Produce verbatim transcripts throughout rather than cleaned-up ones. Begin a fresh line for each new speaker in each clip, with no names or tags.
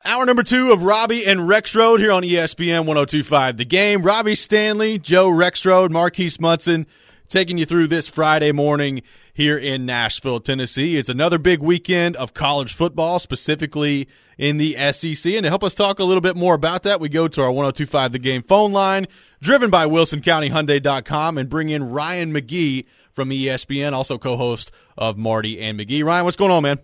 Hour number two of Robbie and Rexrode here on E S P N one oh two point five The Game. Robbie Stanley, Joe Rexrode, Marquise Munson taking you through this Friday morning here in Nashville, Tennessee. It's another big weekend of college football, specifically in the S E C. And to help us talk a little bit more about that, we go to our one oh two point five The Game phone line, driven by Wilson County Hyundai dot com, and bring in Ryan McGee from E S P N, also co-host of Marty and McGee. Ryan, what's going on, man?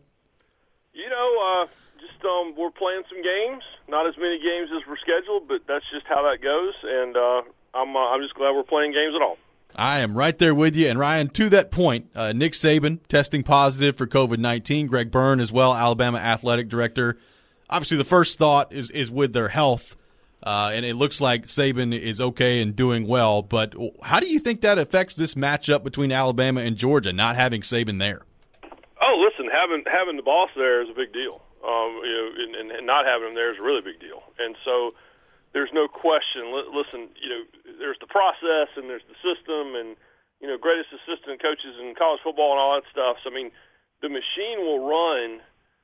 You know, uh, just um, we're playing some games. Not as many games as we're scheduled, but that's just how that goes. And uh, I'm uh, I'm just glad we're playing games at all.
I am right there with you. And, Ryan, to that point, uh, Nick Saban testing positive for covid nineteen. Greg Byrne as well, Alabama athletic director. Obviously, the first thought is, is with their health, uh, and it looks like Saban is okay and doing well. But how do you think that affects this matchup between Alabama and Georgia, not having Saban there?
Oh, listen, having having the boss there is a big deal. Um, you know, and, and not having him there is a really big deal. And so there's no question. Listen, you know, there's the process and there's the system and, you know, greatest assistant coaches in college football and all that stuff. So, I mean, the machine will run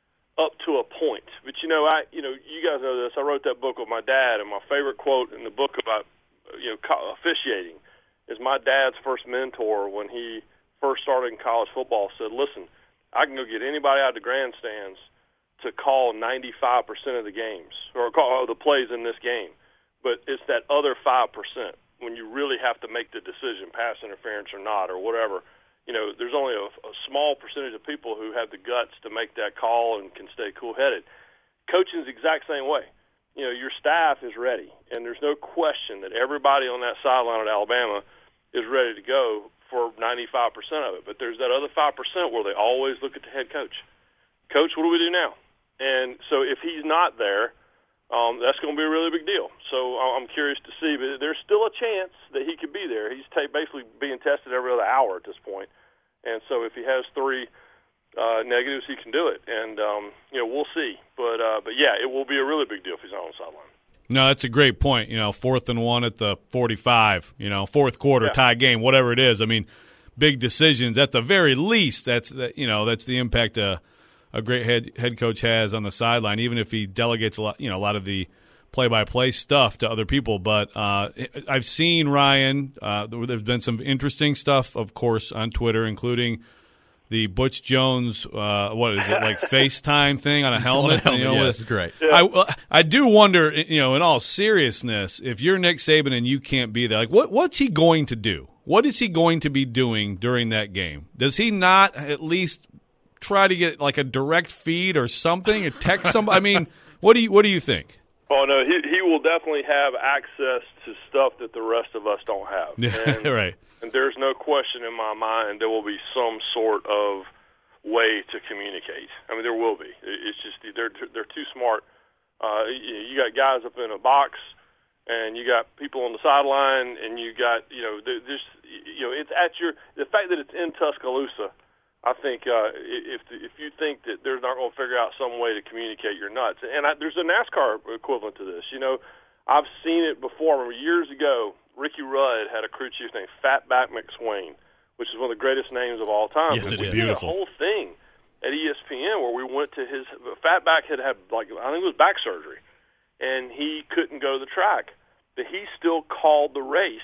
up to a point. But, you know, I, you know, you guys know this. I wrote that book with my dad, and my favorite quote in the book about, you know, officiating is my dad's first mentor when he first started in college football said, listen, I can go get anybody out of the grandstands to call ninety-five percent of the games or call the plays in this game. But it's that other five percent when you really have to make the decision, pass interference or not or whatever. You know, there's only a, a small percentage of people who have the guts to make that call and can stay cool-headed. Coaching is the exact same way. You know, your staff is ready, and there's no question that everybody on that sideline at Alabama is ready to go for ninety-five percent of it. But there's that other five percent where they always look at the head coach. Coach, what do we do now? And so if he's not there, um, that's going to be a really big deal. So I'm curious to see. But there's still a chance that he could be there. He's t- basically being tested every other hour at this point. And so if he has three uh, negatives, he can do it. And, um, you know, we'll see. But, uh, but yeah, it will be a really big deal if he's not on the sideline.
No, that's a great point. You know, fourth and one at the forty-five, you know, fourth quarter,
yeah.
tie game, whatever it is. I mean, big decisions. At the very least, that's, you know, that's the impact a, a great head head coach has on the sideline, even if he delegates a lot, you know, a lot of the play-by-play stuff to other people. But uh, I've seen, Ryan, uh, there's been some interesting stuff, of course, on Twitter, including the Butch Jones, uh, what is it, like FaceTime thing on a helmet?
On a helmet,
you know,
yeah,
with,
this is great.
Yeah.
I, I do wonder, you know, in all seriousness, if you're Nick Saban and you can't be there, like what what's he going to do? What is he going to be doing during that game? Does he not at least try to get like a direct feed or something, or text somebody? I mean, what do you what do you think?
Oh, no, he he will definitely have access to stuff that the rest of us don't have. And,
right.
And there's no question in my mind there will be some sort of way to communicate. I mean, there will be. It's just they're they're too smart. Uh, you got guys up in a box, and you got people on the sideline, and you got, you know, this, you know, it's at your – the fact that it's in Tuscaloosa, I think uh, if if you think that they're not going to figure out some way to communicate, you're nuts. And I, there's a NASCAR equivalent to this. You know, I've seen it before. I remember years ago, Ricky Rudd had a crew chief named Fatback McSwain, which is one of the greatest names of all time.
Yes, it
we
is.
did a
Beautiful.
whole thing at E S P N where we went to his – Fatback had had, like, I think it was back surgery, and he couldn't go to the track. But he still called the race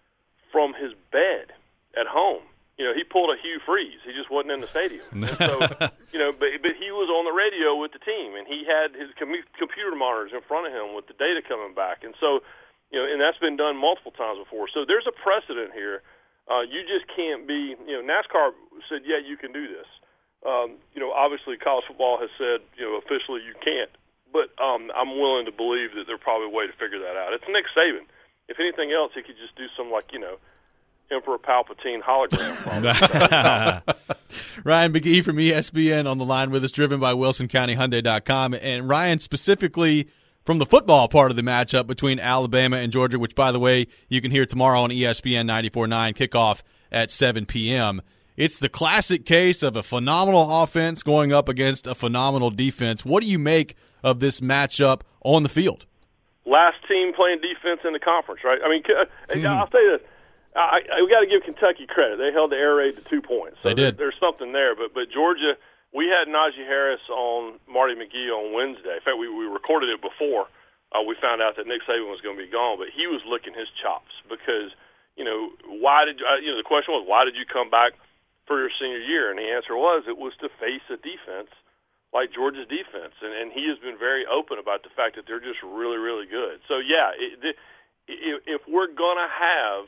from his bed at home. You know, he pulled a Hugh Freeze. He just wasn't in the stadium. And so, you know, but, but he was on the radio with the team, and he had his com- computer monitors in front of him with the data coming back. And so, you know, and that's been done multiple times before. So there's a precedent here. Uh, you just can't be, you know, NASCAR said, yeah, you can do this. Um, you know, obviously college football has said, you know, officially you can't. But um, I'm willing to believe that there's probably a way to figure that out. It's Nick Saban. If anything else, he could just do some, like, you know, Emperor Palpatine hologram.
Ryan McGee from E S P N on the line with us, driven by Wilson County Hyundai dot com. And Ryan, specifically from the football part of the matchup between Alabama and Georgia, which, by the way, you can hear tomorrow on E S P N ninety-four point nine, kickoff at seven p.m. It's the classic case of a phenomenal offense going up against a phenomenal defense. What do you make of this matchup on the field?
Last team playing defense in the conference, right? I mean, mm. I'll say this. I, I, we got to give Kentucky credit. They held the air raid to two points. So
they did.
There, there's something there. But but Georgia, we had Najee Harris on Marty McGee on Wednesday. In fact, we, we recorded it before uh, we found out that Nick Saban was going to be gone, but he was licking his chops because, you know, why did uh, you know the question was, why did you come back for your senior year? And the answer was it was to face a defense like Georgia's defense, and, and he has been very open about the fact that they're just really, really good. So, yeah, it, it, if we're going to have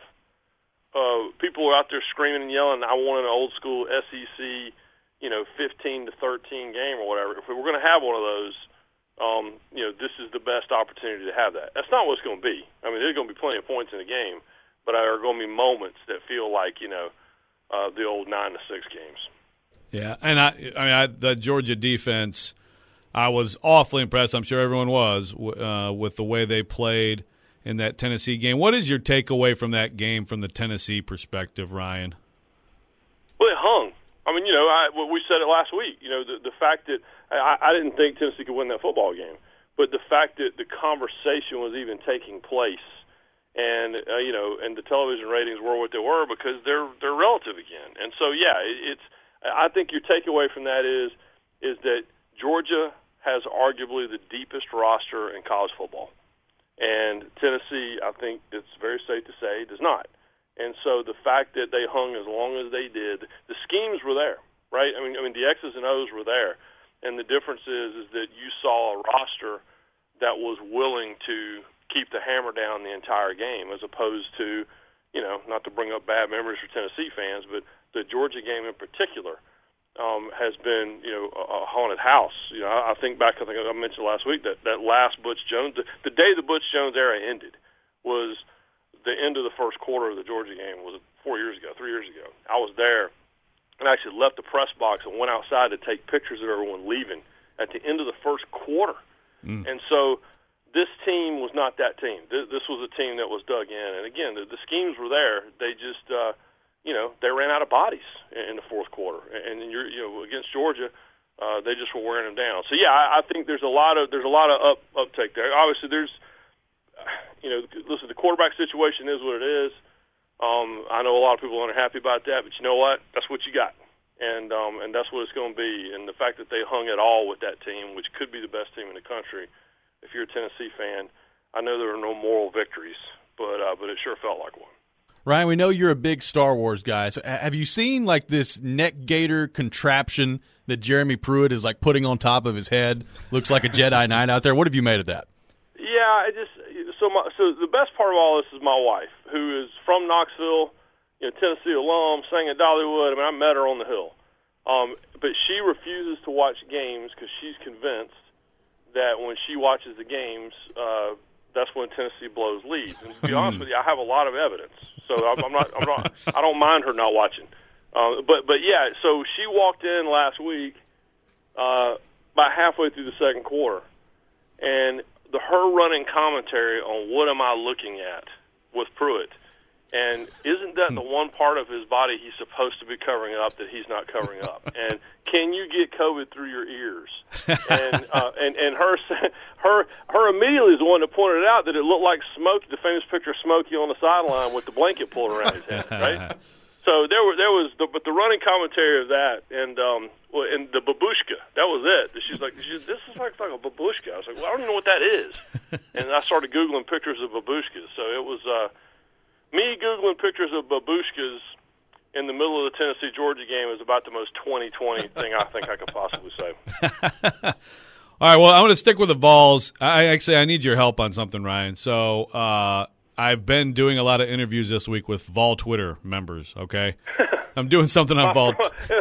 uh, people out there screaming and yelling, I want an old school S E C, you know, fifteen to thirteen game or whatever, if we're going to have one of those, um, you know, this is the best opportunity to have that. That's not what it's going to be. I mean, there's going to be plenty of points in the game, but there are going to be moments that feel like, you know, uh, the old nine to six games.
Yeah, and I, I mean, I, the Georgia defense, I was awfully impressed. I'm sure everyone was uh, with the way they played in that Tennessee game. What is your takeaway from that game from the Tennessee perspective, Ryan?
Well, it hung. I mean, you know, I, we said it last week. You know, the, the fact that I, I didn't think Tennessee could win that football game, but the fact that the conversation was even taking place, and uh, you know, and the television ratings were what they were because they're they're relative again. And so, yeah, it, it's. I think your takeaway from that is is that Georgia has arguably the deepest roster in college football, and Tennessee, I think it's very safe to say, does not. And so the fact that they hung as long as they did, the schemes were there, right? I mean, I mean the X's and O's were there, and the difference is is that you saw a roster that was willing to keep the hammer down the entire game, as opposed to, you know, not to bring up bad memories for Tennessee fans, but the Georgia game in particular um, has been, you know, a, a haunted house. You know, I, I think back, I think I mentioned last week that that last Butch Jones, the, the day the Butch Jones era ended was the end of the first quarter of the Georgia game. Was four years ago, three years ago. I was there and actually left the press box and went outside to take pictures of everyone leaving at the end of the first quarter. Mm. And so this team was not that team. This, this was a team that was dug in. And again, the, the schemes were there. They just, uh, you know, they ran out of bodies in the fourth quarter. And, and you're, you know, against Georgia, uh, they just were wearing them down. So yeah, I, I think there's a lot of there's a lot of up uptake there. Obviously, there's, you know, listen, the quarterback situation is what it is. Um, I know a lot of people aren't happy about that, but you know what? That's what you got, and um, and that's what it's going to be. And the fact that they hung it all with that team, which could be the best team in the country, if you're a Tennessee fan, I know there are no moral victories, but uh, but it sure felt like one.
Ryan, we know you're a big Star Wars guy. So have you seen like this neck gaiter contraption that Jeremy Pruitt is like putting on top of his head? Looks like a Jedi Knight out there. What have you made of that?
Yeah, I just so my, so the best part of all this is my wife, who is from Knoxville, you know, Tennessee alum, sang at Dollywood. I mean, I met her on the Hill, um, but she refuses to watch games because she's convinced that when she watches the games, uh, that's when Tennessee blows leads. And to be honest with you, I have a lot of evidence, so I'm, I'm not, I'm not, I don't mind her not watching. Uh, but but yeah, so she walked in last week, uh, about halfway through the second quarter, and the her running commentary on what am I looking at with Pruitt, and isn't that the one part of his body he's supposed to be covering up that he's not covering up? And can you get COVID through your ears? And uh, and and her her her immediately is the one that pointed out that it looked like Smokey, the famous picture of Smokey on the sideline with the blanket pulled around his head, right? So there were there was the, but the running commentary of that, and um, well, and the babushka, that was it. She's like, she's, this is like, like a babushka. I was like, well, I don't even know what that is. And I started Googling pictures of babushkas. So it was uh, me Googling pictures of babushkas in the middle of the Tennessee-Georgia game is about the most twenty twenty thing I think I could possibly say.
All right, well, I'm going to stick with the Vols. I actually I need your help on something, Ryan. So uh, I've been doing a lot of interviews this week with Vol Twitter members, okay? I'm doing something on Vol.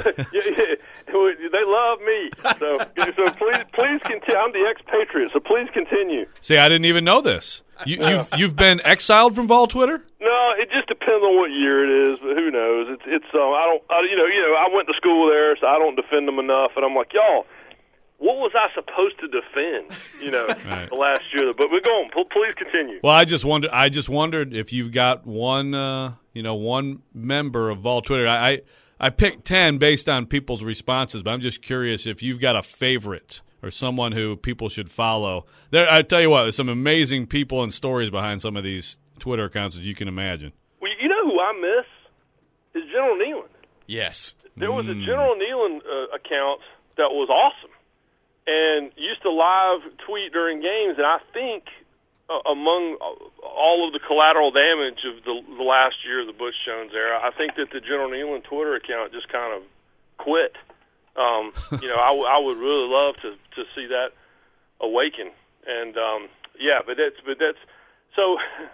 They love me. So, so please, please continue. I'm the expatriate, so please continue.
See, I didn't even know this. You, you've you've been exiled from Vol Twitter?
No, it just depends on what year it is. But who knows? It's it's. Um, I don't. I, you know. You know. I went to school there, so I don't defend them enough. And I'm like, y'all, what was I supposed to defend? You know, right. The last year. But we're going. Please continue.
Well, I just wondered. I just wondered if you've got one. Uh, you know, one member of Vol Twitter. I. I I picked ten based on people's responses, but I'm just curious if you've got a favorite or someone who people should follow. There, I tell you what, there's some amazing people and stories behind some of these Twitter accounts that you can imagine.
Well, you know who I miss is General Neyland.
Yes.
There was
mm.
a General Neyland uh, account that was awesome, and used to live tweet during games. And I think uh, among all of the collateral damage of the, the last year of the Butch Jones era, I think that the General Neyland Twitter account just kind of quit. Um, you know, I, w- I would really love to, to see that awaken. And um, yeah, but that's but that's so.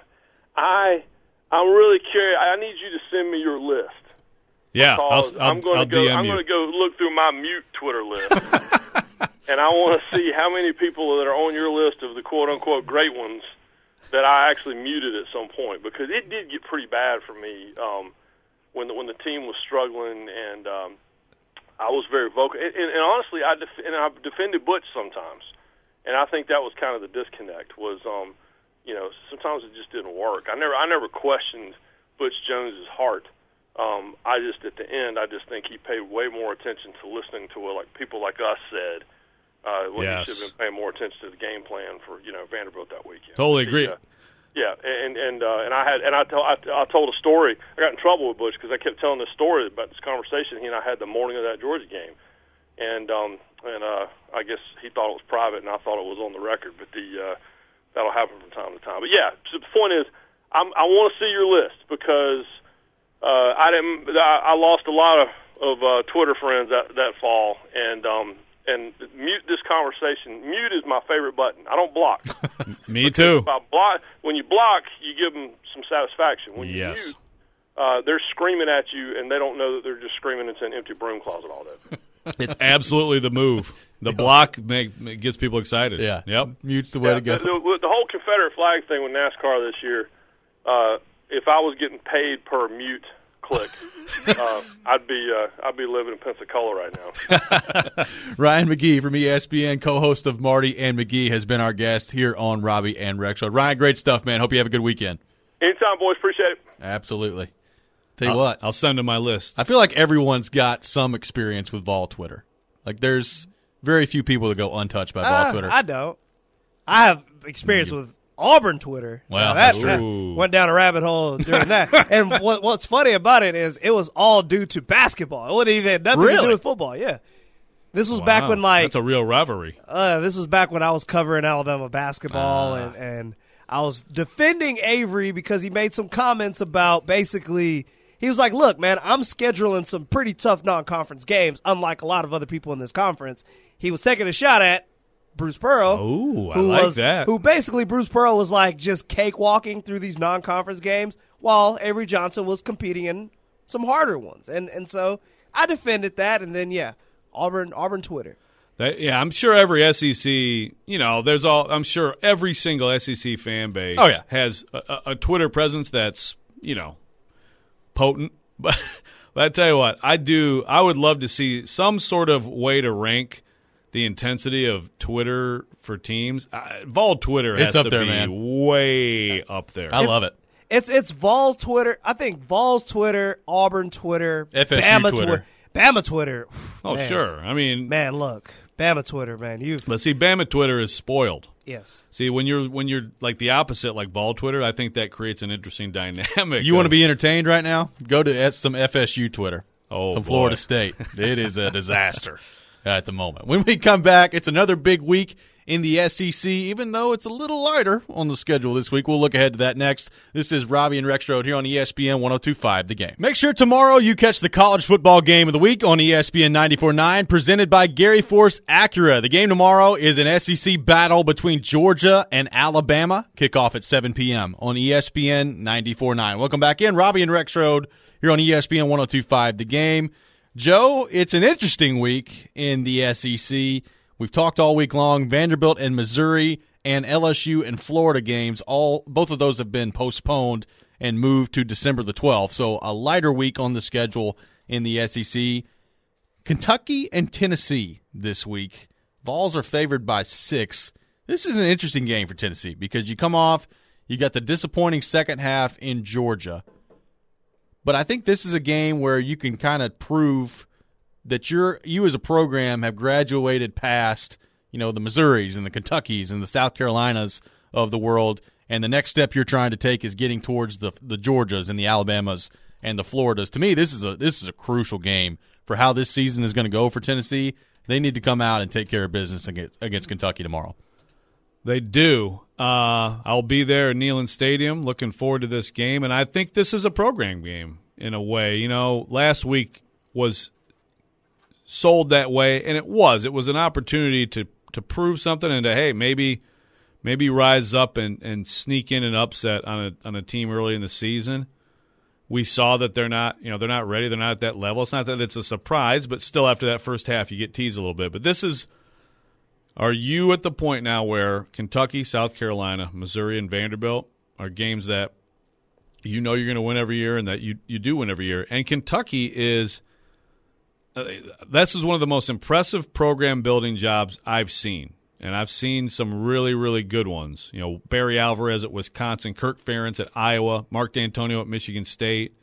I I'm really curious. I need you to send me your list.
Yeah, I'll, I'll,
I'm going
I'll
to go.
D M
I'm
you.
going to go look through my mute Twitter list, and I want to see how many people that are on your list of the quote unquote great ones that I actually muted at some point, because it did get pretty bad for me um, when the, when the team was struggling, and um, I was very vocal. And, and, and honestly, I def- and I defended Butch sometimes, and I think that was kind of the disconnect. Was um, you know sometimes it just didn't work. I never I never questioned Butch Jones's heart. Um, I just, at the end, I just think he paid way more attention to listening to what like people like us said uh, when
yes.
he should have been paying more attention to the game plan for you know Vanderbilt that weekend.
Totally agree.
Uh, yeah, and and uh, and I had and I, told I, I told a story. I got in trouble with Butch because I kept telling this story about this conversation he and I had the morning of that Georgia game, and um, and uh, I guess he thought it was private and I thought it was on the record. But the uh, that'll happen from time to time. But yeah, so the point is, I'm, I want to see your list because. Uh, I didn't. I, I lost a lot of, of uh, Twitter friends that, that fall, and um, and mute this conversation. Mute is my favorite button. I don't block.
Me too.
If I block, when you block, you give them some satisfaction. When you
yes.
mute, uh, they're screaming at you, and they don't know that they're just screaming into an empty broom closet all day.
It's absolutely the move. The block make, gets people excited.
Yeah.
Yep.
Mute's the way
yeah,
to go.
The, the, the whole Confederate flag thing with NASCAR this year. Uh, If I was getting paid per mute click, uh, I'd be uh, I'd be living in Pensacola right now.
Ryan McGee from E S P N, co-host of Marty and McGee, has been our guest here on Robbie and Rex Show. Ryan, great stuff, man. Hope you have a good weekend.
Anytime, boys. Appreciate it.
Absolutely. Tell you
I'll,
what,
I'll send him my list.
I feel like everyone's got some experience with Vol Twitter. Like there's very few people that go untouched by Vol
Uh,
Twitter.
I don't. I have experience with Auburn Twitter.
Well,
now,
that's
that,
true.
that went down a rabbit hole during that. And what, what's funny about it is it was all due to basketball. It wasn't even nothing to
Really?
do with football. Yeah, this was
Wow.
back when like
That's a real rivalry.
uh, this was back when I was covering Alabama basketball,
Ah.
and and I was defending Avery because he made some comments about basically. He was like, look, man, I'm scheduling some pretty tough non-conference games, unlike a lot of other people in this conference. He was taking a shot at Bruce Pearl.
Ooh, I
who
like
was,
that.
Who basically, Bruce Pearl was like just cakewalking through these non-conference games while Avery Johnson was competing in some harder ones. And and so I defended that, and then, yeah, Auburn Auburn Twitter.
That, yeah, I'm sure every S E C, you know, there's all. I'm sure every single S E C fan base
Oh, yeah.
has a, a, a Twitter presence that's, you know, potent. But, but I tell you what, I do. I would love to see some sort of way to rank the intensity of Twitter for teams. Uh, Vol Twitter has
It's up
to
there,
be
man.
way up there.
I love it.
It's it's Vols Twitter. I think Vols Twitter, Auburn Twitter,
F S U
Bama
Twitter.
Twi- Bama Twitter.
oh,
Man.
sure. I mean,
Man, look, Bama Twitter, man. You
but see, Bama Twitter is spoiled.
yes.
See, when you're when you're like the opposite, like Vol Twitter, I think that creates an interesting dynamic.
You want to
of-
be entertained right now? Go to S- some F S U Twitter.
Oh,
from
boy.
Florida State. It is a disaster at the moment. When we come back, it's another big week in the S E C, even though it's a little lighter on the schedule this week. We'll look ahead to that next. This is Robbie and Rex Road here on E S P N one oh two point five The Game. Make sure tomorrow you catch the college football game of the week on E S P N ninety-four point nine, presented by Gary Force Acura. The game tomorrow is an S E C battle between Georgia and Alabama. Kickoff at seven p.m. on E S P N ninety-four point nine. Welcome back in. Robbie and Rex Road here on E S P N one oh two point five The Game. Joe, it's an interesting week in the S E C. We've talked all week long. Vanderbilt and Missouri and L S U and Florida games, all both of those have been postponed and moved to December the twelfth. So a lighter week on the schedule in the S E C. Kentucky and Tennessee this week. Vols are favored by six. This is an interesting game for Tennessee because you come off, you got the disappointing second half in Georgia. But I think this is a game where you can kind of prove that you're you as a program have graduated past, you know, the Missouris and the Kentuckys and the South Carolinas of the world, and the next step you're trying to take is getting towards the the Georgias and the Alabamas and the Floridas. To me, this is a this is a crucial game for how this season is going to go for Tennessee. they need to come out and take care of business against, against Kentucky tomorrow.
They do. Uh, I'll be there at Neyland Stadium looking forward to this game, and I think this is a program game in a way. You know, last week was sold that way, and it was. It was an opportunity to, to prove something and to, hey, maybe maybe rise up and, and sneak in an upset on a on a team early in the season. We saw that they're not, you know, they're not ready. They're not at that level. It's not that it's a surprise, but still after that first half, you get teased a little bit. But this is, are you at the point now where Kentucky, South Carolina, Missouri, and Vanderbilt are games that you know you're going to win every year and that you, you do win every year? And Kentucky is, uh, this is one of the most impressive program building jobs I've seen. And I've seen some really, really good ones. You know, Barry Alvarez at Wisconsin, Kirk Ferentz at Iowa, Mark D'Antonio at Michigan State.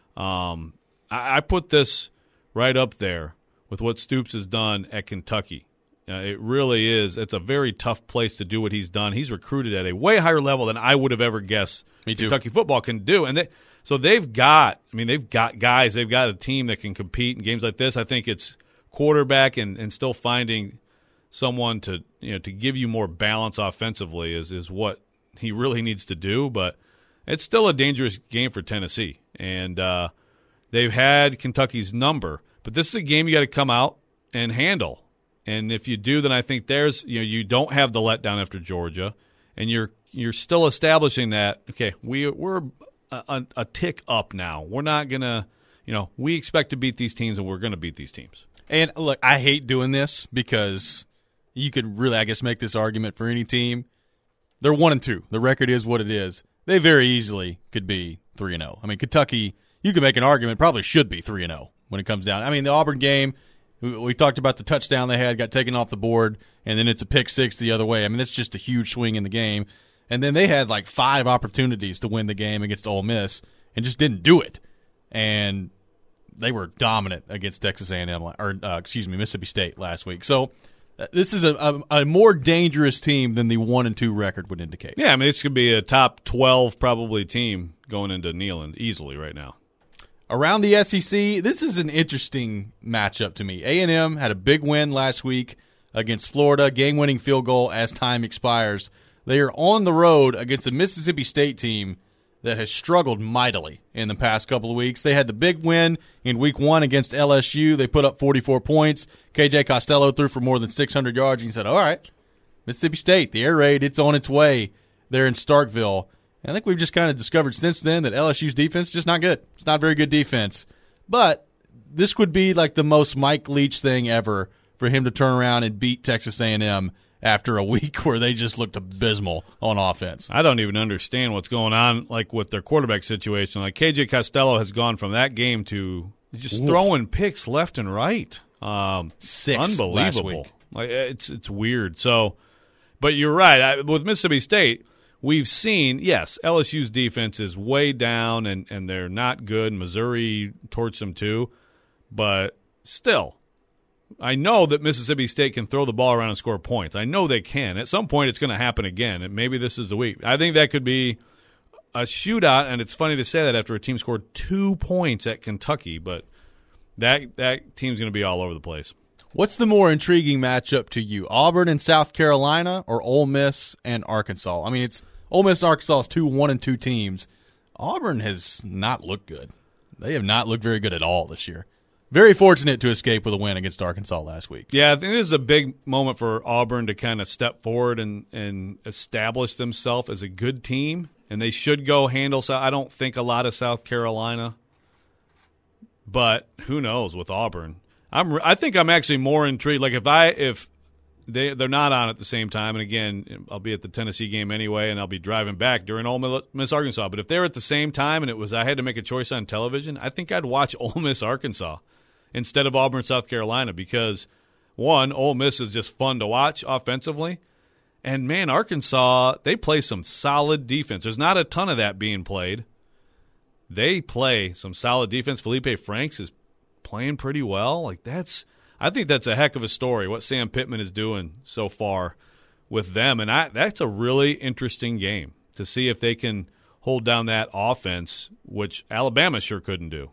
Um, I, I put this right up there with what Stoops has done at Kentucky. Uh, it really is. It's a very tough place to do what he's done. He's recruited at a way higher level than I would have ever guessed
Me too.
Kentucky football can do. And they, so they've got, I mean, they've got guys. They've got a team that can compete in games like this. I think it's quarterback and, and still finding someone to, you know, to give you more balance offensively is, is what he really needs to do. But it's still a dangerous game for Tennessee. And uh, they've had Kentucky's number. But this is a game you got to come out and handle. And if you do, then I think there's, you know, you don't have the letdown after Georgia. And you're you're still establishing that, okay, we, we're a, a, a tick up now. We're not going to, you know, we expect to beat these teams and we're going to beat these teams.
And, look, I hate doing this because – you could really, I guess, make this argument for any team. They're one and two. The record is what it is. They very easily could be three and zero. I mean, Kentucky, you could make an argument, probably should be three and zero when it comes down. I mean, the Auburn game, we, we talked about the touchdown they had, got taken off the board, and then it's a pick six the other way. I mean, that's just a huge swing in the game. And then they had like five opportunities to win the game against Ole Miss and just didn't do it. And they were dominant against Texas A and M, or uh, excuse me, Mississippi State last week. So. This is a, a, a more dangerous team than the one and two record would indicate.
Yeah, I mean, this could be a top twelve probably team going into Neyland easily right now.
Around the S E C, this is an interesting matchup to me. A and M had a big win last week against Florida, game-winning field goal as time expires. They are on the road against a Mississippi State team that has struggled mightily in the past couple of weeks. They had the big win in week one against L S U. They put up forty-four points. K J Costello threw for more than six hundred yards. And he said, all right, Mississippi State, the air raid, it's on its way there in Starkville. And I think we've just kind of discovered since then that L S U's defense is just not good. It's not very good defense. But this would be like the most Mike Leach thing ever for him to turn around and beat Texas A and M after a week where they just looked abysmal on offense.
I don't even understand what's going on, like with their quarterback situation. Like K J Costello has gone from that game to just Oof. throwing picks left and right. Um,
Six
unbelievable.
last week.
Like it's it's weird. So, but you're right. I, with Mississippi State, we've seen yes, L S U's defense is way down and and they're not good. Missouri torched them too, but still. I know that Mississippi State can throw the ball around and score points. I know they can. At some point, it's going to happen again, and maybe this is the week. I think that could be a shootout, and it's funny to say that after a team scored two points at Kentucky, but that that team's going to be all over the place.
What's the more intriguing matchup to you, Auburn and South Carolina or Ole Miss and Arkansas? I mean, it's Ole Miss and Arkansas is two one and two teams. Auburn has not looked good. They have not looked very good at all this year. Very fortunate to escape with a win against Arkansas last week.
Yeah, I think this is a big moment for Auburn to kind of step forward and, and establish themselves as a good team, and they should go handle – I don't think a lot of South Carolina, but who knows with Auburn. I'm, I think I'm actually more intrigued. Like if I if they, they're not on at the same time, and again, I'll be at the Tennessee game anyway, and I'll be driving back during Ole Miss Arkansas. But if they're at the same time and it was I had to make a choice on television, I think I'd watch Ole Miss Arkansas instead of Auburn, South Carolina, because, one, Ole Miss is just fun to watch offensively. And, man, Arkansas, they play some solid defense. There's not a ton of that being played. They play some solid defense. Felipe Franks is playing pretty well. Like, that's – I think that's a heck of a story, what Sam Pittman is doing so far with them. And I, that's a really interesting game to see if they can hold down that offense, which Alabama sure couldn't do.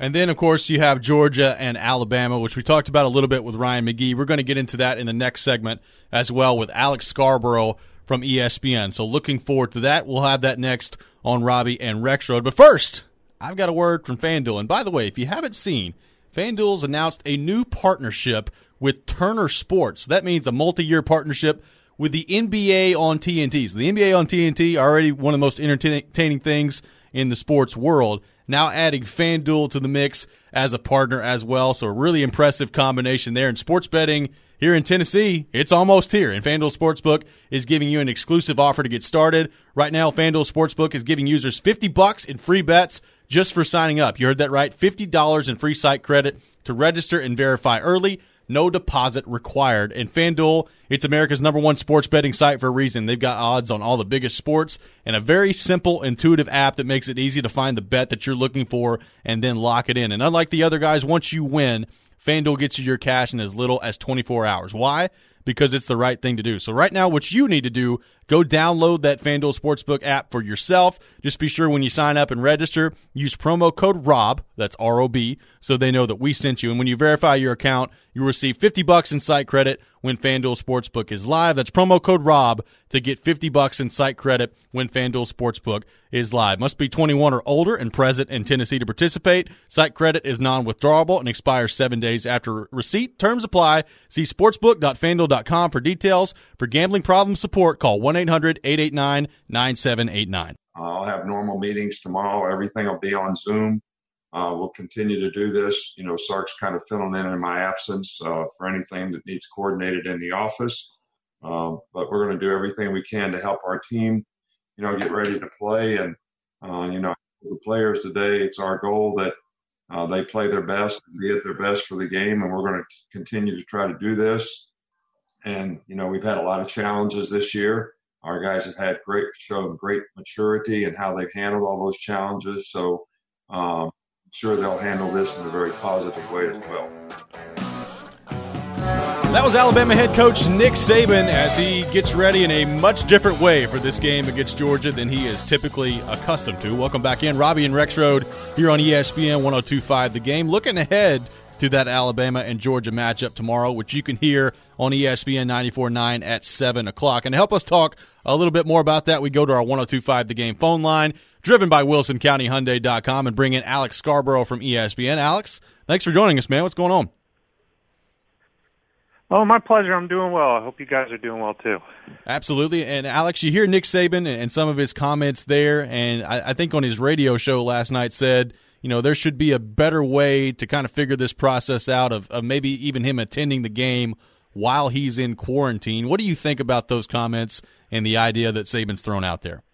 And then, of course, you have Georgia and Alabama, which we talked about a little bit with Ryan McGee. We're going to get into that in the next segment as well with Alex Scarborough from E S P N. So looking forward to that. We'll have that next on Robbie and Rexroad. But first, I've got a word from FanDuel. And by the way, if you haven't seen, FanDuel's announced a new partnership with Turner Sports. That means a multi-year partnership with the N B A on T N T. So the N B A on T N T, already one of the most entertaining things in the sports world. Now adding FanDuel to the mix as a partner as well. So a really impressive combination there. In sports betting here in Tennessee, it's almost here. And FanDuel Sportsbook is giving you an exclusive offer to get started. Right now, FanDuel Sportsbook is giving users fifty bucks in free bets just for signing up. You heard that right, fifty dollars in free site credit to register and verify early. No deposit required. And FanDuel, it's America's number one sports betting site for a reason. They've got odds on all the biggest sports and a very simple, intuitive app that makes it easy to find the bet that you're looking for and then lock it in. And unlike the other guys, once you win, FanDuel gets you your cash in as little as twenty-four hours. Why? Because it's the right thing to do. So right now, what you need to do, go download that FanDuel Sportsbook app for yourself. Just be sure when you sign up and register, use promo code ROB, that's R O B, so they know that we sent you. And when you verify your account, you'll receive fifty bucks in site credit when FanDuel Sportsbook is live. That's promo code ROB to get fifty bucks in site credit when FanDuel Sportsbook is live. Must be twenty-one or older and present in Tennessee to participate. Site credit is non-withdrawable and expires seven days after receipt. Terms apply. See sportsbook dot fan duel dot com for details. For gambling problem support, call one eight hundred eight eight nine nine seven eight nine.
I'll have normal meetings tomorrow. Everything will be on Zoom. Uh, we'll continue to do this. You know, Sark's kind of filling in in my absence uh, for anything that needs coordinated in the office. Um, but we're going to do everything we can to help our team, you know, get ready to play. And, uh, you know, the players today, it's our goal that uh, they play their best and be at their best for the game. And we're going to continue to try to do this. And, you know, we've had a lot of challenges this year. Our guys have had great, shown great maturity in how they've handled all those challenges. So um, I'm sure they'll handle this in a very positive way as well.
That was Alabama head coach Nick Saban as he gets ready in a much different way for this game against Georgia than he is typically accustomed to. Welcome back in. Robbie and Rexroad here on E S P N one oh two point five The Game. Looking ahead to that Alabama and Georgia matchup tomorrow, which you can hear on E S P N ninety-four point nine at seven o'clock. And to help us talk a little bit more about that, we go to our one oh two point five The Game phone line, driven by Wilson County Hyundai dot com, and bring in Alex Scarborough from E S P N. Alex, thanks for joining us, man. What's going on?
Oh, my pleasure. I'm doing well. I hope you guys are doing well, too.
Absolutely. And, Alex, you hear Nick Saban and some of his comments there, and I, I think on his radio show last night said, you know, there should be a better way to kind of figure this process out of, of maybe even him attending the game while he's in quarantine. What do you think about those comments and the idea that Saban's thrown out there?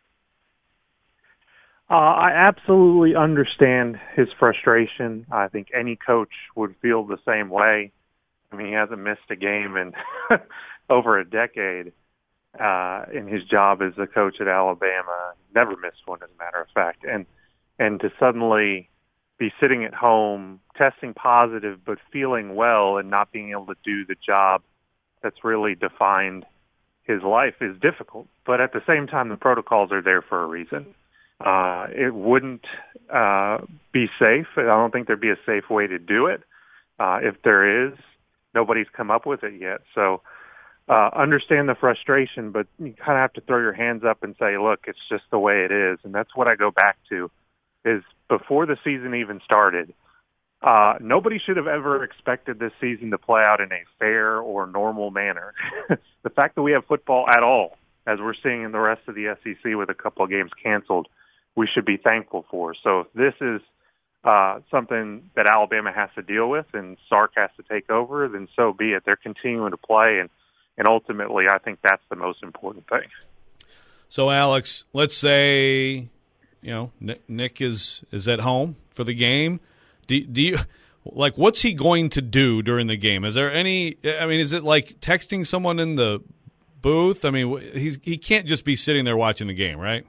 Uh, I absolutely understand his frustration. I think any coach would feel the same way. I mean, he hasn't missed a game in over a decade uh, in his job as a coach at Alabama. Never missed one, as a matter of fact. And and to suddenly be sitting at home, testing positive, but feeling well and not being able to do the job that's really defined his life is difficult. But at the same time, the protocols are there for a reason. Uh, it wouldn't uh, be safe. I don't think there'd be a safe way to do it. Uh, if there is, nobody's come up with it yet. So uh, understand the frustration, but you kind of have to throw your hands up and say, look, it's just the way it is. And that's what I go back to, is before the season even started, uh, nobody should have ever expected this season to play out in a fair or normal manner. The fact that we have football at all, as we're seeing in the rest of the S E C with a couple of games canceled, we should be thankful for. So if this is Uh, something that Alabama has to deal with and Sark has to take over, then so be it. They're continuing to play, and, and ultimately I think that's the most important thing.
So, Alex, let's say, you know, Nick, Nick is, is at home for the game. Do, do you like what's he going to do during the game? Is there any? I mean, is it like texting someone in the booth? I mean, he's he can't just be sitting there watching the game, right?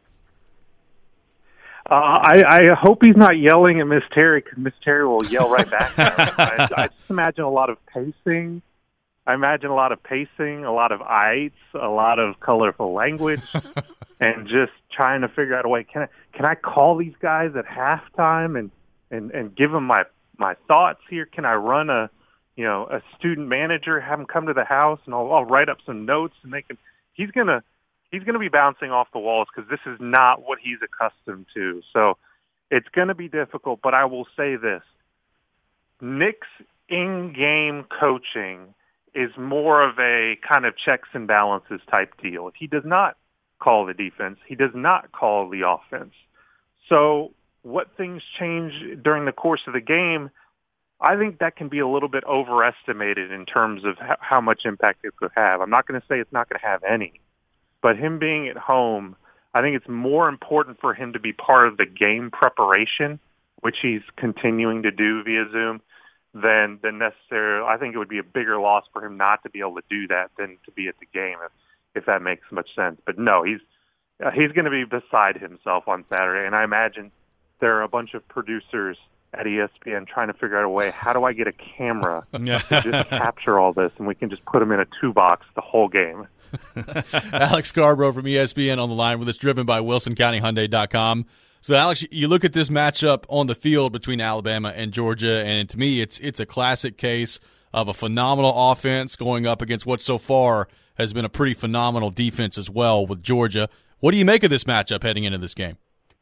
Uh, I, I hope he's not yelling at Miss Terry, because Miss Terry will yell right back at him. I, I just imagine a lot of pacing. I imagine a lot of pacing, a lot of ites, a lot of colorful language, and just trying to figure out a way. Can I, can I call these guys at halftime and, and, and give him my, my thoughts here? Can I run a, you know, a student manager, have him come to the house, and I'll, I'll write up some notes and they can, he's going to, he's going to be bouncing off the walls because this is not what he's accustomed to. So it's going to be difficult, but I will say this. Nick's in-game coaching is more of a kind of checks and balances type deal. He does not call the defense. He does not call the offense. So what things change during the course of the game, I think that can be a little bit overestimated in terms of how much impact it could have. I'm not going to say it's not going to have any, but him being at home, I think it's more important for him to be part of the game preparation, which he's continuing to do via Zoom, than, than necessarily. I think it would be a bigger loss for him not to be able to do that than to be at the game, if, if that makes much sense. But no, he's uh, he's going to be beside himself on Saturday, and I imagine there are a bunch of producers at E S P N trying to figure out a way, how do I get a camera to just capture all this, and we can just put them in a two box the whole game.
Alex Scarborough from E S P N on the line with us, driven by Wilson County Hyundai dot com. So, Alex, you look at this matchup on the field between Alabama and Georgia, and to me, it's it's a classic case of a phenomenal offense going up against what so far has been a pretty phenomenal defense as well with Georgia. What do you make of this matchup heading into this game?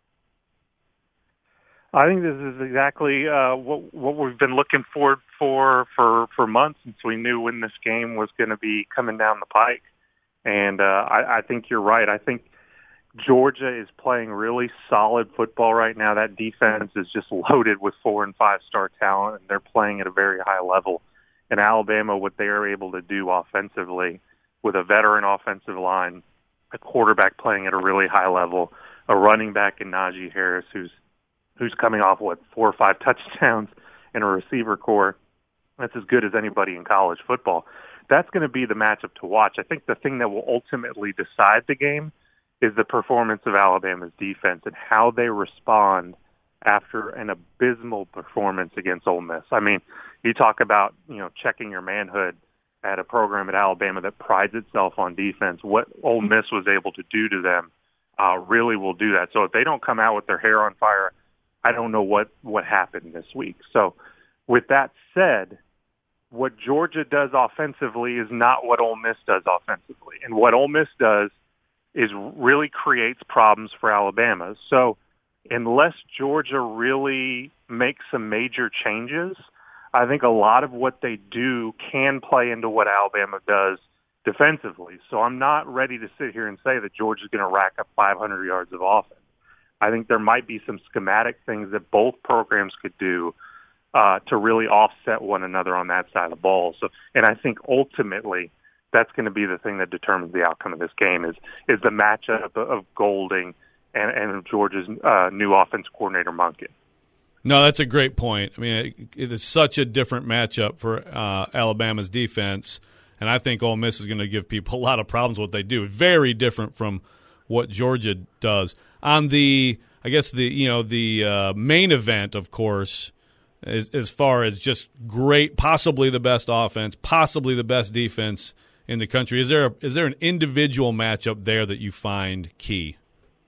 I think this is exactly uh, what what we've been looking for for for for months since we knew when this game was going to be coming down the pike. And uh, I, I think you're right. I think Georgia is playing really solid football right now. That defense is just loaded with four and five star talent, and they're playing at a very high level. And Alabama, what they are able to do offensively with a veteran offensive line, a quarterback playing at a really high level, a running back in Najee Harris who's who's coming off, what, four or five touchdowns, and a receiver core that's as good as anybody in college football. That's going to be the matchup to watch. I think the thing that will ultimately decide the game is the performance of Alabama's defense and how they respond after an abysmal performance against Ole Miss. I mean, you talk about, you know, checking your manhood at a program at Alabama that prides itself on defense. What Ole Miss was able to do to them uh, really will do that. So if they don't come out with their hair on fire, I don't know what, what happened this week. So with that said, what Georgia does offensively is not what Ole Miss does offensively. And what Ole Miss does is really creates problems for Alabama. So unless Georgia really makes some major changes, I think a lot of what they do can play into what Alabama does defensively. So I'm not ready to sit here and say that Georgia's going to rack up five hundred yards of offense. I think there might be some schematic things that both programs could do uh, to really offset one another on that side of the ball. So, and I think ultimately that's going to be the thing that determines the outcome of this game is is the matchup of Golding and, and Georgia's uh, new offense coordinator, Monken.
No, that's a great point. I mean, it, it is such a different matchup for uh, Alabama's defense, and I think Ole Miss is going to give people a lot of problems with what they do. Very different from what Georgia does. On the, I guess the you know the uh, main event, of course, as, as far as just great, possibly the best offense, possibly the best defense in the country. Is there a, is there an individual matchup there that you find key?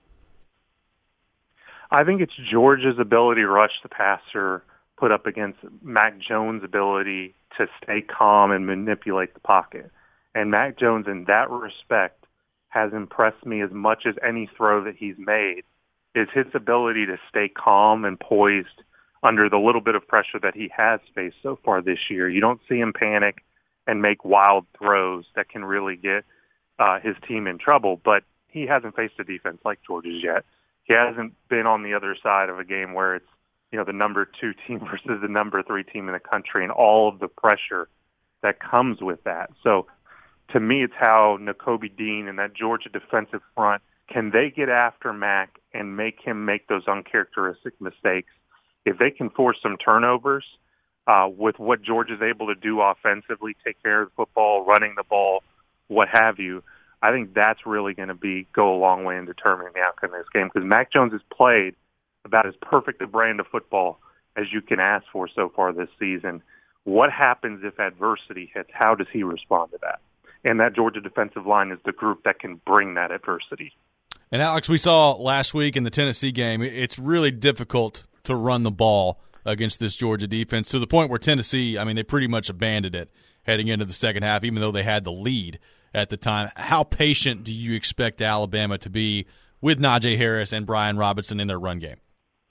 I think it's Georgia's ability to rush the passer put up against Mac Jones' ability to stay calm and manipulate the pocket. And Mac Jones, in that respect, has impressed me as much as any throw that he's made, is his ability to stay calm and poised under the little bit of pressure that he has faced so far this year. You don't see him panic and make wild throws that can really get uh, his team in trouble, but he hasn't faced a defense like Georgia's yet. He hasn't been on the other side of a game where it's, you know, the number two team versus the number three team in the country and all of the pressure that comes with that. So to me, it's how Nakobe Dean and that Georgia defensive front, can they get after Mac and make him make those uncharacteristic mistakes? If they can force some turnovers uh, with what Georgia's able to do offensively, take care of the football, running the ball, what have you, I think that's really going to be go a long way in determining the outcome of this game because Mac Jones has played about as perfect a brand of football as you can ask for so far this season. What happens if adversity hits? How does he respond to that? And that Georgia defensive line is the group that can bring that adversity.
And, Alex, we saw last week in the Tennessee game, it's really difficult to run the ball against this Georgia defense, to the point where Tennessee, I mean, they pretty much abandoned it heading into the second half, even though they had the lead at the time. How patient do you expect Alabama to be with Najee Harris and Brian Robinson in their run game?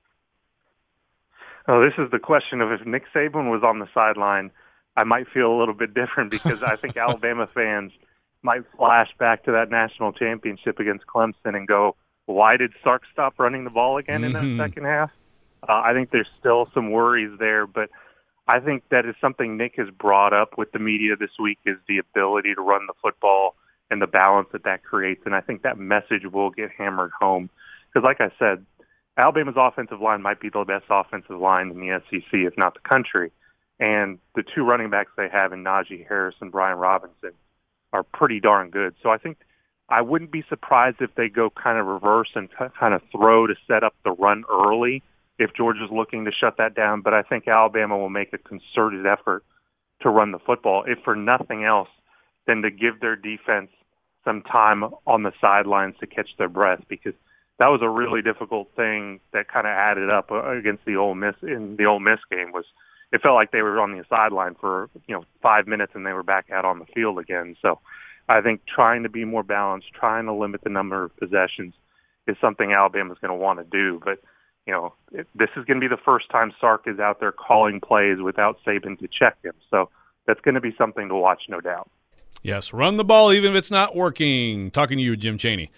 Oh, this is the question of if Nick Saban was on the sideline, I might feel a little bit different, because I think Alabama fans might flash back to that national championship against Clemson and go, why did Sark stop running the ball again in
Mm-hmm.
that second half? Uh, I think there's still some worries there, but I think that is something Nick has brought up with the media this week, is the ability to run the football and the balance that that creates. And I think that message will get hammered home. Because like I said, Alabama's offensive line might be the best offensive line in the S E C, if not the country. And the two running backs they have in Najee Harris and Brian Robinson are pretty darn good. So I think I wouldn't be surprised if they go kind of reverse and t- kind of throw to set up the run early if Georgia's looking to shut that down. But I think Alabama will make a concerted effort to run the football, if for nothing else than to give their defense some time on the sidelines to catch their breath, because that was a really difficult thing that kind of added up against the Ole Miss in the Ole Miss game. Was it felt like they were on the sideline for, you know, five minutes and they were back out on the field again. So I think trying to be more balanced, trying to limit the number of possessions is something Alabama's going to want to do. But, you know, it, this is going to be the first time Sark is out there calling plays without Saban to check him. So that's going to be something to watch, no doubt.
Yes, run the ball even if it's not working. Talking to you, Jim Chaney.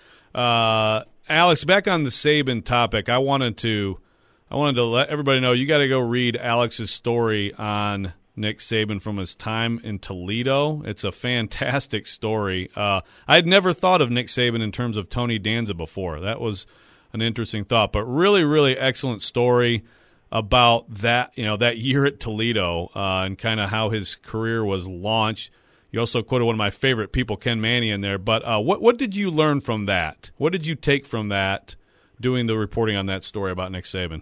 Uh, Alex, back on the Saban topic, I wanted to I wanted to let everybody know you got to go read Alex's story on Nick Saban from his time in Toledo. It's a fantastic story. Uh, I had never thought of Nick Saban in terms of Tony Danza before. That was an interesting thought, but really, really excellent story about that, you know, that year at Toledo uh, and kind of how his career was launched. You also quoted one of my favorite people, Ken Manny, in there. But uh, what what did you learn from that? What did you take from that, doing the reporting on that story about Nick Saban?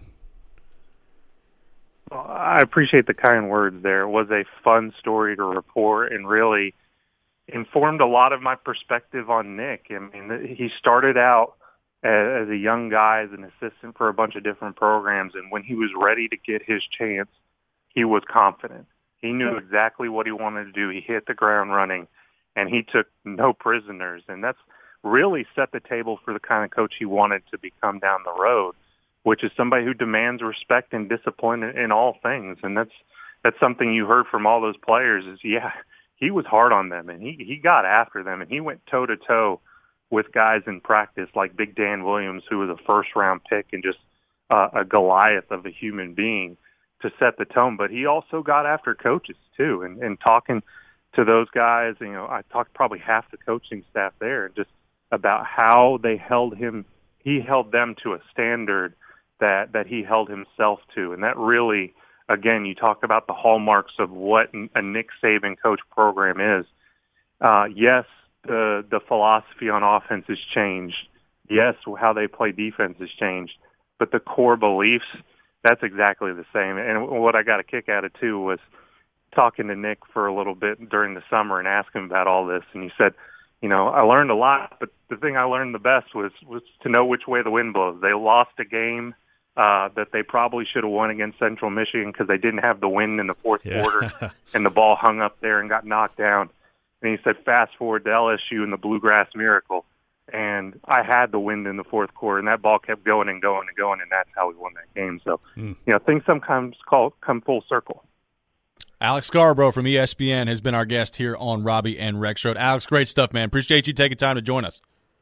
Well, I appreciate the kind words there. It was a fun story to report and really informed a lot of my perspective on Nick. I mean, he started out as a young guy, as an assistant for a bunch of different programs, and when he was ready to get his chance, he was confident. He knew exactly what he wanted to do. He hit the ground running, and he took no prisoners. And that's really set the table for the kind of coach he wanted to become down the road, which is somebody who demands respect and discipline in, in all things. And that's that's something you heard from all those players is, yeah, he was hard on them, and he, he got after them, and he went toe-to-toe with guys in practice like Big Dan Williams, who was a first-round pick and just uh, a Goliath of a human being, to set the tone. But he also got after coaches too, and, and talking to those guys, you know, I talked probably half the coaching staff there just about how they held him, he held them to a standard that, that he held himself to. And that really, again, you talk about the hallmarks of what a Nick Saban coach program is. Uh, yes, the, the philosophy on offense has changed. Yes, how they play defense has changed, but the core beliefs, that's exactly the same. And what I got a kick out of, too, was talking to Nick for a little bit during the summer and asking him about all this. And he said, you know, I learned a lot, but the thing I learned the best was, was to know which way the wind blows. They lost a game uh, that they probably should have won against Central Michigan because they didn't have the wind in the fourth yeah. quarter, and the ball hung up there and got knocked down. And he said, fast forward to L S U and the Bluegrass Miracle. And I had the wind in the fourth quarter, and that ball kept going and going and going, and that's how we won that game. So, mm. you know, things sometimes call, come full circle.
Alex Scarborough from E S P N has been our guest here on Robbie and Rexrode. Alex, great stuff, man. Appreciate you taking time to join us.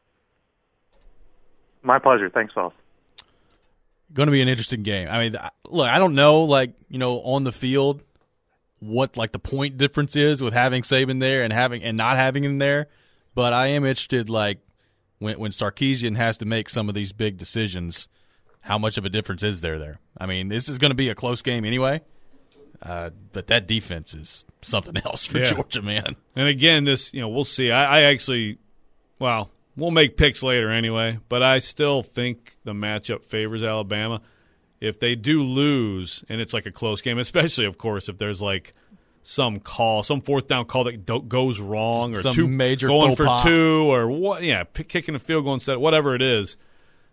My pleasure. Thanks, fellas.
Going to be an interesting game. I mean, look, I don't know, like, you know, on the field what, like, the point difference is with having Saban there and having and not having him there, but I am interested, like, When, when Sarkisian has to make some of these big decisions, how much of a difference is there there? I mean, this is going to be a close game anyway, uh, but that defense is something else for
yeah.
Georgia, man.
And again, this, you know, we'll see. I, I actually, well, we'll make picks later anyway, but I still think the matchup favors Alabama. If they do lose, and it's like a close game, especially, of course, if there's like some call, some fourth down call that do- goes wrong, or
some
two
major
going for
pas.
two, or what? Yeah, p- kicking a field goal instead, whatever it is.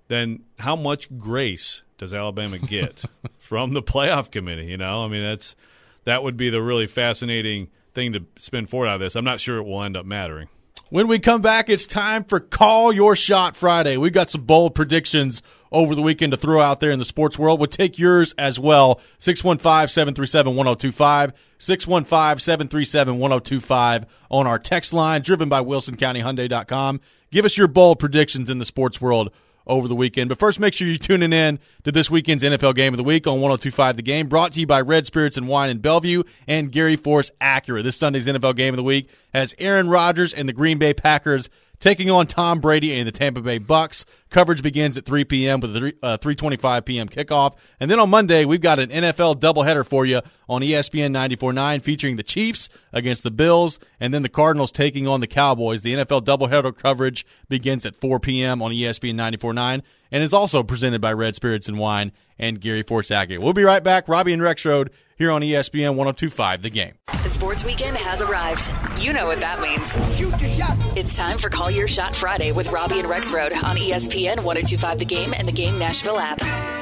then how much grace does Alabama get from the playoff committee? You know, I mean, that's that would be the really fascinating thing to spin forward out of this. I'm not sure it will end up mattering.
When we come back, it's time for Call Your Shot Friday. We've got some bold predictions over the weekend to throw out there in the sports world. We'll take yours as well. six one five, seven three seven, one oh two five, six one five, seven three seven, one oh two five on our text line, driven by Wilson County Hyundai dot com. Give us your bold predictions in the sports world over the weekend. But first, make sure you're tuning in to this weekend's N F L Game of the Week on one oh two five The Game, brought to you by Red Spirits and Wine in Bellevue and Gary Force Acura. This Sunday's N F L Game of the Week has Aaron Rodgers and the Green Bay Packers taking on Tom Brady and the Tampa Bay Bucks. Coverage begins at three p.m. with a uh, three twenty-five p.m. kickoff. And then on Monday, we've got an N F L doubleheader for you on E S P N ninety-four point nine featuring the Chiefs against the Bills and then the Cardinals taking on the Cowboys. The N F L doubleheader coverage begins at four p.m. on E S P N ninety-four point nine and is also presented by Red Spirits and Wine and Gary Force Acura. We'll be right back. Robbie and Rex Road here on E S P N one oh two point five The Game.
The sports weekend has arrived. You know what that means.
Shoot your shot.
It's time for Call Your Shot Friday with Robbie and Rex Road on E S P N one oh two point five The Game and the Game Nashville app.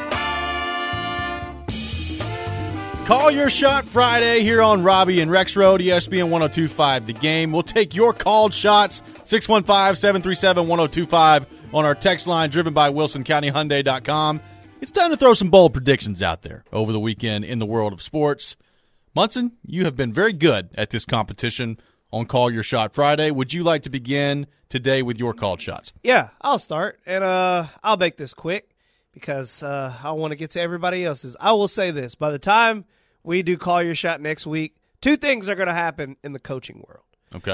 Call Your Shot Friday here on Robbie and Rex Road, E S P N one oh two point five The Game. We'll take your called shots, six one five, seven three seven, one oh two five on our text line, driven by Wilson County Hyundai dot com. It's time to throw some bold predictions out there over the weekend in the world of sports. Munson, you have been very good at this competition on Call Your Shot Friday. Would you like to begin today with your called shots?
Yeah, I'll start, and uh, I'll make this quick because uh, I want to get to everybody else's. I will say this. By the time we do Call Your Shot next week, two things are going to happen in the coaching world.
Okay.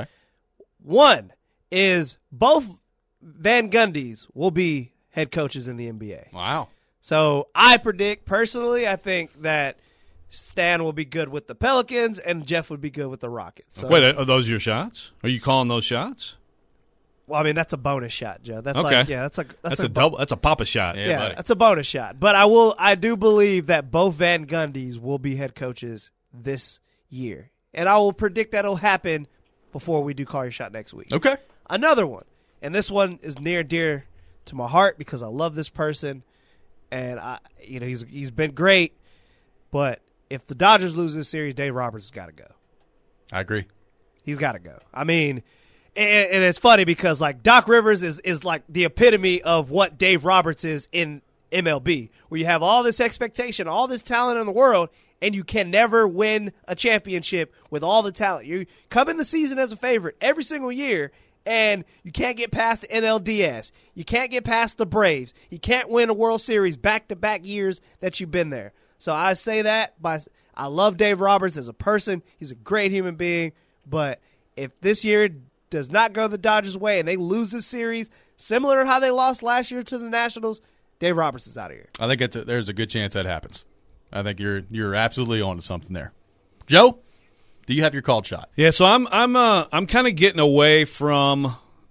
One is both Van Gundy's will be head coaches in the N B A.
Wow.
So I predict, personally, I think that Stan will be good with the Pelicans and Jeff would be good with the Rockets. So,
Wait, are those your shots? Are you calling those shots?
Well, I mean, that's a bonus shot, Joe. That's
okay.
like, yeah, that's a that's,
that's
a,
a double. That's a papa shot.
Yeah,
yeah,
buddy.
that's a bonus shot. But I will, I do believe that both Van Gundy's will be head coaches this year, and I will predict that'll happen before we do Call Your Shot next week.
Okay.
Another one, and this one is near and dear to my heart because I love this person, and I, you know, he's he's been great, but if the Dodgers lose this series, Dave Roberts has got to go.
I agree.
He's got to go. I mean, and, and it's funny because, like, Doc Rivers is, is like the epitome of what Dave Roberts is in M L B, where you have all this expectation, all this talent in the world, and you can never win a championship with all the talent. You come in the season as a favorite every single year, and you can't get past the N L D S. You can't get past the Braves. You can't win a World Series back-to-back years that you've been there. So I say that by I love Dave Roberts as a person. He's a great human being. But if this year does not go the Dodgers' way and they lose this series, similar to how they lost last year to the Nationals, Dave Roberts is out of here.
I think it's a, there's a good chance that happens. I think you're you're absolutely on to something there. Joe, do you have your called shot?
Yeah, so I'm I'm uh I'm kind of getting away from.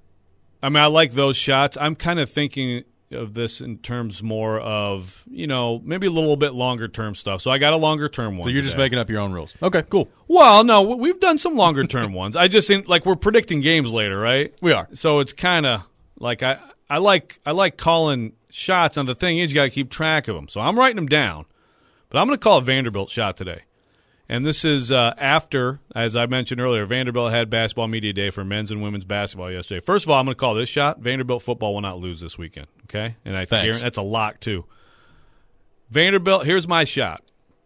I mean, I like those shots. I'm kind of thinking of this in terms more of, you know, maybe a little bit longer term stuff. So I got a longer term one.
So you're just
today.
making up your own rules. Okay, cool.
Well, no, we've done some longer term ones. I just think like we're predicting games later, right?
We are.
So it's kind of like I I like I like calling shots. And the thing is, you got to keep track of them. So I'm writing them down. But I'm going to call a Vanderbilt shot today. And this is uh, after, as I mentioned earlier, Vanderbilt had basketball media day for men's and women's basketball yesterday. First of all, I'm going to call this shot. Vanderbilt football will not lose this weekend, okay? And I think that's a lock, too. Vanderbilt, here's my shot.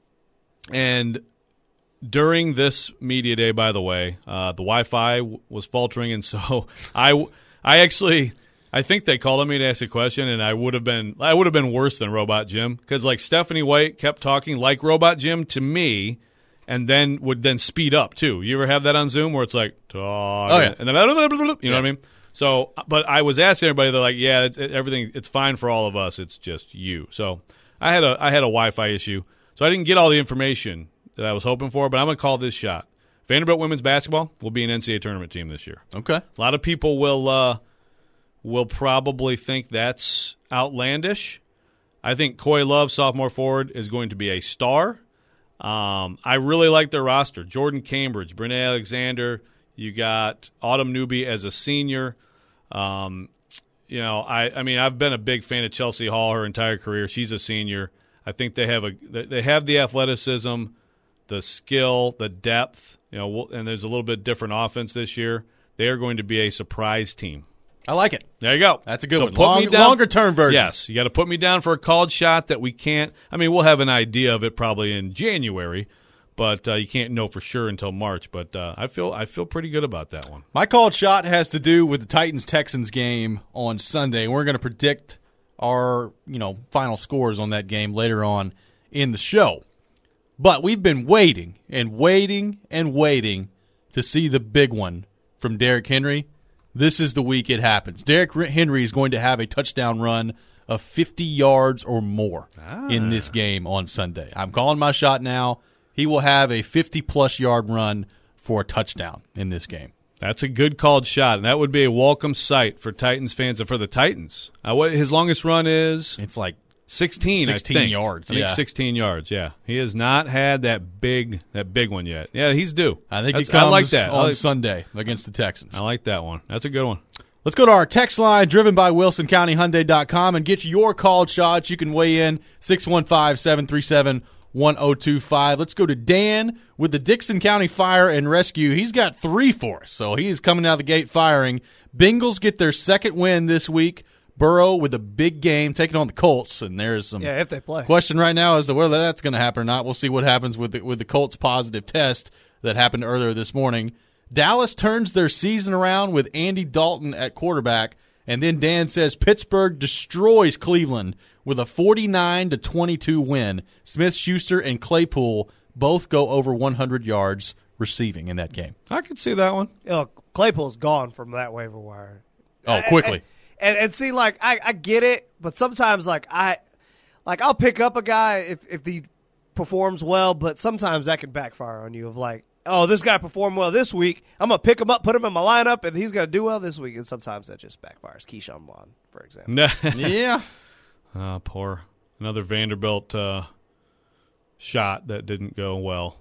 And during this media day, by the way, uh, the Wi-Fi w- was faltering, and so I, I actually – I think they called on me to ask a question, and I would have been I would have been worse than Robot Jim because like Stephanie White kept talking like Robot Jim to me, and then would then speed up too. You ever have that on Zoom where it's like talk,
oh, yeah.
and then you know
yeah.
what I mean? So, but I was asking everybody, they're like, yeah, it's, it, everything it's fine for all of us. It's just you. So I had a I had a Wi-Fi issue, so I didn't get all the information that I was hoping for. But I'm gonna call this shot. Vanderbilt women's basketball will be an N C double A tournament team this year.
Okay,
a lot of people will. Uh, will probably think that's outlandish. I think Coy Love, sophomore forward, is going to be a star. Um, I really like their roster. Jordan Cambridge, Brene Alexander. You got Autumn Newby as a senior. Um, you know, I, I mean, I've been a big fan of Chelsea Hall her entire career. She's a senior. I think they have a they have the athleticism, the skill, the depth. You know, and there's a little bit different offense this year. They are going to be a surprise team.
I like it.
There you go.
That's a good
so
one.
Put
Long,
me down,
longer term version.
Yes, you got to put me down for a called shot that we can't. I mean, we'll have an idea of it probably in January, but uh, you can't know for sure until March. But uh, I feel I feel pretty good about that one.
My called shot has to do with the Titans-Texans game on Sunday. We're going to predict our, you know, final scores on that game later on in the show. But we've been waiting and waiting and waiting to see the big one from Derrick Henry. This is the week it happens. Derrick Henry is going to have a touchdown run of fifty yards or more ah. in this game on Sunday. I'm calling my shot now. He will have a fifty-plus yard run for a touchdown in this game.
That's a good called shot, and that would be a welcome sight for Titans fans and for the Titans. Uh, what his longest run is?
It's like
sixteen,
sixteen
I think.
yards.
I think
yeah.
sixteen yards, yeah. He has not had that big that big one yet. Yeah, he's due.
I think
That's,
he comes
I like that.
on
like,
Sunday against the Texans.
I like that one. That's a good one.
Let's go to our text line, driven by Wilson County Hyundai dot com, and get your called shots. You can weigh in, six one five, seven three seven, one oh two five. Let's go to Dan with the Dixon County Fire and Rescue. He's got three for us, so he's coming out of the gate firing. Bengals get their second win this week. Burrow with a big game taking on the Colts, and there's some
yeah, if they play.
question right now as to whether that's going to happen or not. We'll see what happens with the, with the Colts' positive test that happened earlier this morning. Dallas turns their season around with Andy Dalton at quarterback, and then Dan says Pittsburgh destroys Cleveland with a forty-nine to twenty-two win. Smith-Schuster and Claypool both go over one hundred yards receiving in that game.
I could see that one.
Look, Claypool's gone from that waiver wire.
Oh, quickly.
And, and, and see, like, I, I get it, but sometimes, like, I, like, I'll pick up a guy if, if he performs well, but sometimes that can backfire on you of, like, oh, this guy performed well this week. I'm going to pick him up, put him in my lineup, and he's going to do well this week. And sometimes that just backfires. Keyshawn Vaughn, for example.
yeah.
Uh, poor. Another Vanderbilt uh, shot that didn't go well.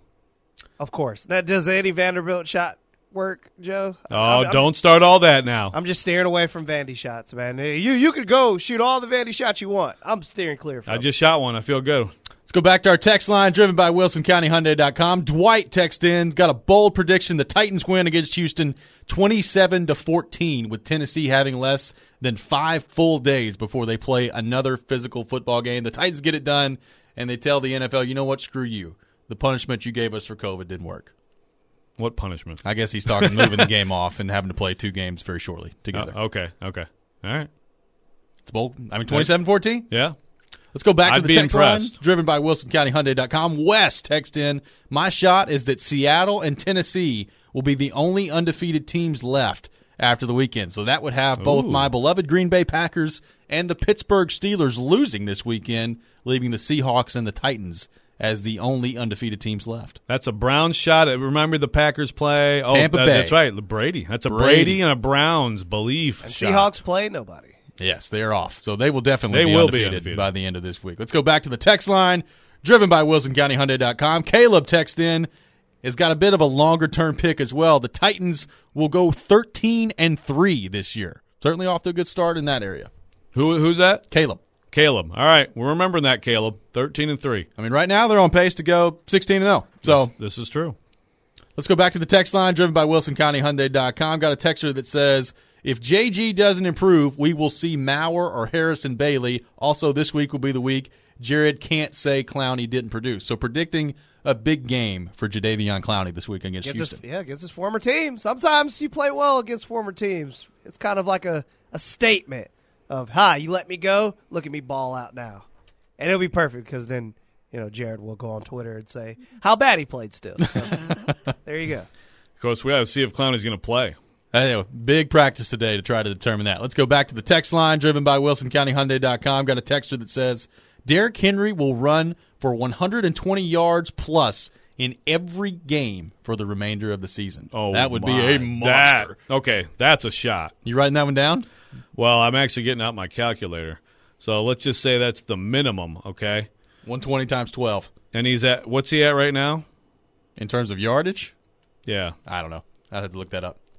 Of course. Now, does any Vanderbilt shot work, Joe?
Oh,
I'm, I'm
don't
just,
start all that now.
I'm just steering away from Vandy shots, man. You you could go shoot all the Vandy shots you want. I'm steering clear from
I just shot one. I feel good.
Let's go back to our text line, driven by Wilson County Hyundai dot com. Dwight text in, got a bold prediction. The Titans win against Houston twenty-seven to fourteen, with Tennessee having less than five full days before they play another physical football game. The Titans get it done, and they tell the N F L, you know what, screw you. The punishment you gave us for COVID didn't work.
What punishment?
I guess he's talking moving the game off and having to play two games very shortly together.
Uh, okay, okay. All right.
It's bold. I mean, twenty-seven fourteen?
Yeah.
Let's go back
I'd
to the
be
text
impressed.
line, driven by Wilson County Hyundai dot com. Wes text in, my shot is that Seattle and Tennessee will be the only undefeated teams left after the weekend. So that would have both
Ooh.
my beloved Green Bay Packers and the Pittsburgh Steelers losing this weekend, leaving the Seahawks and the Titans as the only undefeated teams left.
That's a Browns shot. Remember the Packers play? Oh,
Tampa
that,
Bay.
That's right. Brady. That's a Brady,
Brady
and a Browns belief
And
shot.
Seahawks play nobody.
Yes, they're off. So they will definitely
They
be,
will
undefeated
be undefeated
by the end of this week. Let's go back to the text line, driven by Wilson County Hyundai dot com. Caleb text in, has got a bit of a longer-term pick as well. The Titans will go thirteen and three this year. Certainly off to a good start in that area.
Who? Who's that?
Caleb.
Caleb. All right, we're remembering that, Caleb. thirteen and three.
I mean, right now they're on pace to go sixteen and oh. So
This, this is true.
let's go back to the text line, driven by Wilson County Hyundai dot com. Got a texter that says, if J G doesn't improve, we will see Maurer or Harrison Bailey. Also, this week will be the week Jared can't say Clowney didn't produce. So predicting a big game for Jadeveon Clowney this week against
Against
Houston.
his, yeah, against his former team. Sometimes you play well against former teams. It's kind of like a, a statement of, hi, you let me go, look at me ball out now. And it'll be perfect because then, you know, Jared will go on Twitter and say how bad he played still. So, there you go.
Of course, we have to see if Clowney's going to play.
Anyway, big practice today to try to determine that. Let's go back to the text line, driven by Wilson County Hyundai dot com. Got a texter that says, Derrick Henry will run for one hundred twenty yards plus in every game for the remainder of the season.
Oh,
that would
my.
be a monster.
That, okay, that's a shot.
You writing that one down?
Well, I'm actually getting out my calculator. So let's just say that's the minimum, okay?
one hundred twenty times twelve.
And he's at, what's he at right now?
In terms of yardage?
Yeah.
I don't know. I'd have to look that up.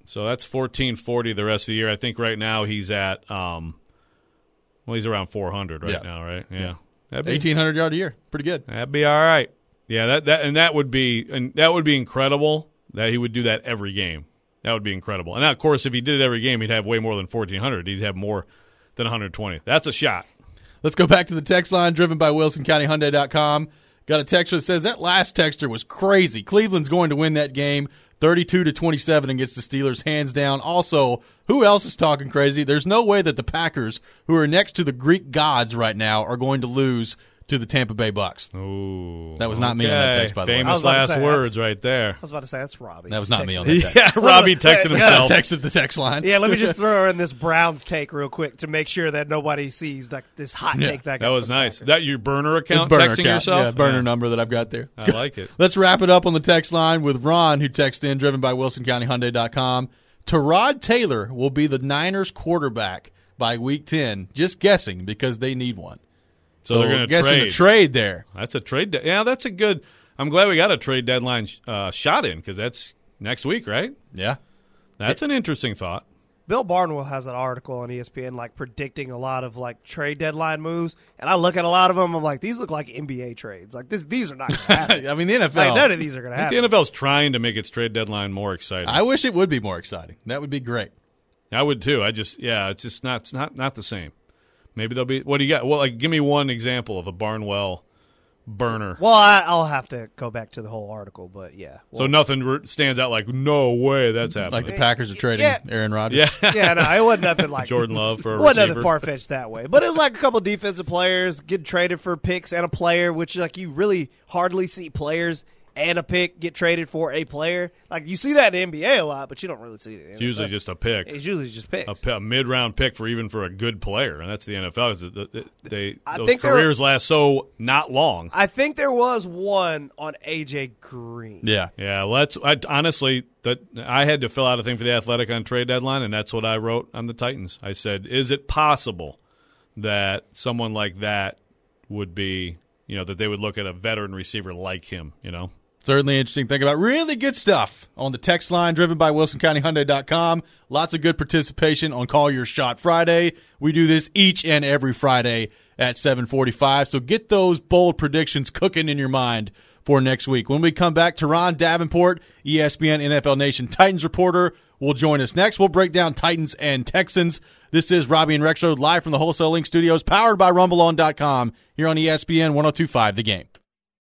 So that's fourteen forty the rest of the year. I think right now he's at, um, well, he's around four hundred right
Yeah.
now, right? Yeah.
Yeah.
That'd be,
eighteen hundred yard a year. Pretty good.
that'd be all right. Yeah, that, that and that would be and that would be incredible that he would do that every game. That would be incredible. And, of course, if he did it every game, he'd have way more than fourteen hundred. He'd have more than one hundred twenty. That's a shot.
Let's go back to the text line driven by Wilson County Hyundai dot com. Got a texter that says that last texter was crazy. Cleveland's going to win that game thirty-two to twenty-seven against the Steelers, hands down. Also, who else is talking crazy? There's no way that the Packers, who are next to the Greek gods right now, are going to lose to the Tampa Bay Bucks.
Ooh,
That was not me on that
okay.
text, by the way.
I
Famous
was about to
last
say,
words right there.
I was about to say that's Robbie.
That was not me
Texted
on
me.
that text.
Yeah, Robbie texted
I
himself.
texted the text line.
Yeah, let me just throw in this Browns take real quick to make sure that nobody sees like this hot
Yeah,
take that I got
That was
from
nice.
Packers.
That your burner
His
account
burner
texting
account.
yourself?
Yeah, burner
Yeah.
number that I've got there.
I like it.
Let's wrap it up on the text line with Ron, who texted in, driven by Wilson County Hyundai dot com. Tyrod Taylor will be the Niners quarterback by week ten. Just guessing because they need one.
So they're gonna
guessing
trade.
a trade there.
That's a trade. De- yeah, that's a good. I'm glad we got a trade deadline uh, shot in because that's next week, right?
Yeah.
That's an interesting thought.
Bill Barnwell has an article on E S P N like predicting a lot of like trade deadline moves, and I look at a lot of them. I'm like, these look like N B A trades. Like this, these are not going to happen.
I mean, the N F L.
Like, none of these are going to
I think
happen.
the N F L's trying to make its trade deadline more exciting.
I wish it would be more exciting. That would be great.
I would too. I just yeah, it's just not it's not not the same. Maybe they'll be. What do you got? Well, like give me one example of a Barnwell burner.
Well, I, I'll have to go back to the whole article, but yeah.
So
Well,
nothing re- stands out like no way that's
Like
happening.
the Packers are trading
Yeah.
Aaron Rodgers.
yeah,
yeah, no, it wasn't nothing like
Jordan Love for a
It wasn't nothing
receiver.
far fetched that way, but it was like a couple defensive players get traded for picks and a player, which like you really hardly see players and a pick get traded for a player. Like you see that in the N B A a lot, but you don't really see it. In
It's usually just a pick.
it's usually just picks.
A, p- a mid-round pick for even for a good player, and that's the N F L. 'cause the- the- They
I
those
think there-
careers last so not long.
I think there was one on A J Green.
Yeah.
Yeah, let's. I, honestly, that I had to fill out a thing for the Athletic on trade deadline, and that's what I wrote on the Titans. I said, "Is it possible that someone like that would be, you know, that they would look at a veteran receiver like him, you know?"
Certainly interesting to think about. Really good stuff on the text line driven by Wilson County Hyundai dot com. Lots of good participation on Call Your Shot Friday. We do this each and every Friday at seven forty-five. So get those bold predictions cooking in your mind for next week. When we come back, Teron Davenport, E S P N N F L Nation Titans reporter, will join us next. We'll break down Titans and Texans. This is Robbie and Rexroad live from the Wholesale Link Studios, powered by Rumble On dot com here on E S P N one oh two point five The Game.